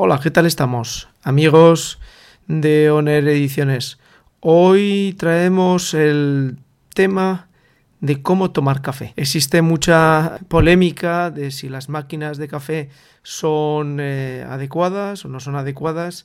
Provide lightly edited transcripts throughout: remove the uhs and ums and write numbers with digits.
Hola, ¿qué tal estamos? Amigos de Oner Ediciones. Hoy traemos el tema de cómo tomar café. Existe mucha polémica de si las máquinas de café son adecuadas o no son adecuadas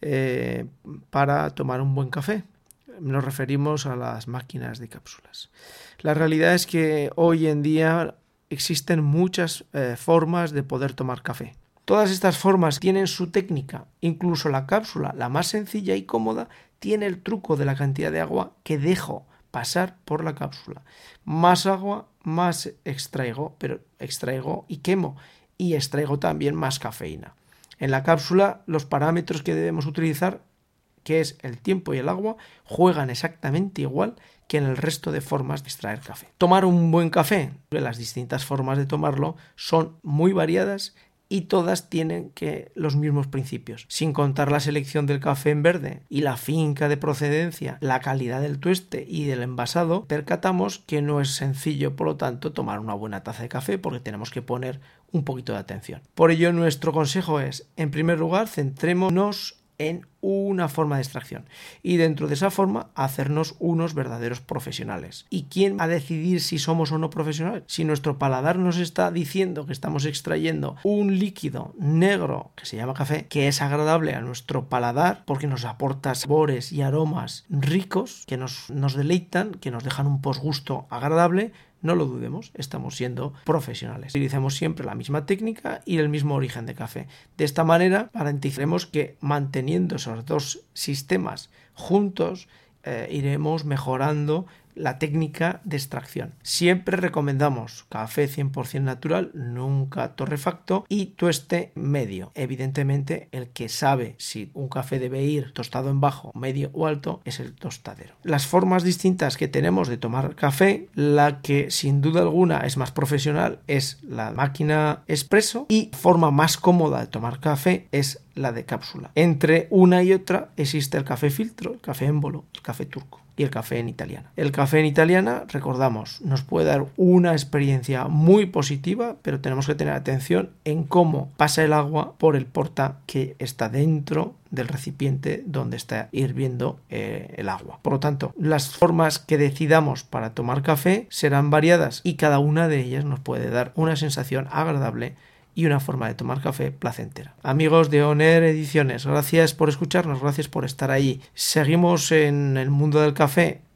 para tomar un buen café. Nos referimos a las máquinas de cápsulas. La realidad es que hoy en día existen muchas formas de poder tomar café. Todas estas formas tienen su técnica, incluso la cápsula, la más sencilla y cómoda, tiene el truco de la cantidad de agua que dejo pasar por la cápsula. Más agua, más extraigo, pero extraigo y quemo, y extraigo también más cafeína. En la cápsula, los parámetros que debemos utilizar, que es el tiempo y el agua, juegan exactamente igual que en el resto de formas de extraer café. Tomar un buen café, las distintas formas de tomarlo son muy variadas y todas tienen los mismos principios. Sin contar la selección del café en verde y la finca de procedencia, la calidad del tueste y del envasado, percatamos que no es sencillo, por lo tanto, tomar una buena taza de café porque tenemos que poner un poquito de atención. Por ello, nuestro consejo es, en primer lugar, centrémonos en una forma de extracción y dentro de esa forma hacernos unos verdaderos profesionales. ¿Y quién va a decidir si somos o no profesionales? Si nuestro paladar nos está diciendo que estamos extrayendo un líquido negro que se llama café, que es agradable a nuestro paladar porque nos aporta sabores y aromas ricos que nos deleitan, que nos dejan un posgusto agradable, no lo dudemos, estamos siendo profesionales. Utilicemos siempre la misma técnica y el mismo origen de café. De esta manera garantizaremos que manteniendo esos dos sistemas juntos iremos mejorando la técnica de extracción. Siempre recomendamos café 100% natural, nunca torrefacto, y tueste medio. Evidentemente, el que sabe si un café debe ir tostado en bajo, medio o alto es el tostadero. Las formas distintas que tenemos de tomar café, la que sin duda alguna es más profesional es la máquina expreso y forma más cómoda de tomar café es la de cápsula. Entre una y otra existe el café filtro, el café émbolo, el café turco y el café en italiana. El café en italiana, recordamos, nos puede dar una experiencia muy positiva, pero tenemos que tener atención en cómo pasa el agua por el porta que está dentro del recipiente donde está hirviendo el agua. Por lo tanto, las formas que decidamos para tomar café serán variadas y cada una de ellas nos puede dar una sensación agradable y una forma de tomar café placentera. Amigos de Oner Ediciones, gracias por escucharnos, gracias por estar ahí. Seguimos en el mundo del café